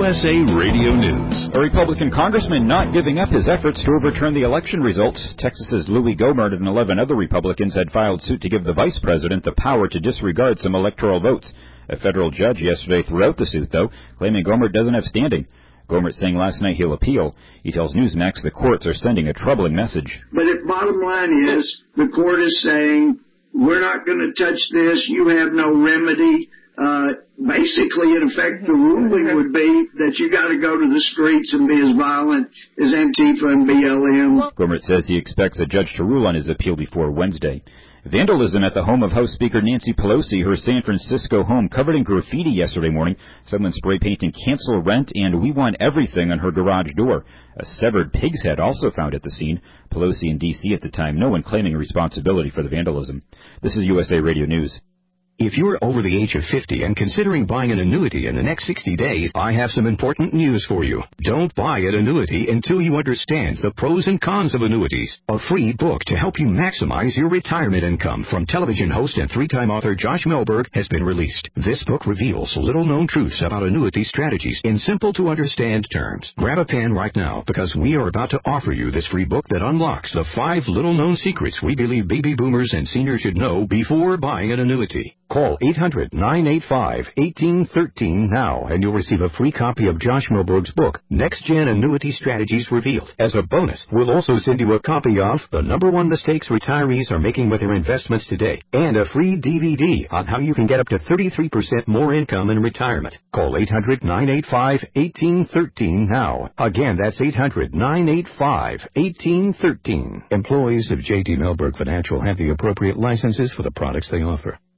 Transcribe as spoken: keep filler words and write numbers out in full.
S A Radio News. A Republican congressman not giving up his efforts to overturn the election results. Texas's Louis Gohmert and eleven other Republicans had filed suit to give the vice president the power to disregard some electoral votes. A federal judge yesterday threw out the suit, though, claiming Gohmert doesn't have standing. Gohmert saying last night he'll appeal. He tells Newsmax the courts are sending a troubling message. But the bottom line is, the court is saying, we're not going to touch this, you have no remedy. Uh, basically, in effect, the ruling would be that you got to go to the streets and be as violent as Antifa and B L M. Gohmert says he expects a judge to rule on his appeal before Wednesday. Vandalism at the home of House Speaker Nancy Pelosi, her San Francisco home, covered in graffiti yesterday morning. Someone spray painting "Cancel Rent" and "We Want Everything" on her garage door. A severed pig's head also found at the scene. Pelosi in D C at the time, no one claiming responsibility for the vandalism. This is U S A Radio News. If you're over the age of fifty and considering buying an annuity in the next sixty days, I have some important news for you. Don't buy an annuity until you understand the pros and cons of annuities. A free book to help you maximize your retirement income from television host and three-time author Josh Melberg has been released. This book reveals little-known truths about annuity strategies in simple-to-understand terms. Grab a pen right now, because we are about to offer you this free book that unlocks the five little-known secrets we believe baby boomers and seniors should know before buying an annuity. Call eight hundred, nine eight five, one eight one three now, and you'll receive a free copy of Josh Melberg's book, Next Gen Annuity Strategies Revealed. As a bonus, we'll also send you a copy of The Number One Mistakes Retirees Are Making with Their Investments Today, and a free D V D on how you can get up to thirty-three percent more income in retirement. Call eight hundred, nine eight five, one eight one three now. Again, that's eight hundred, nine eight five, one eight one three. Employees of J D Melberg Financial have the appropriate licenses for the products they offer.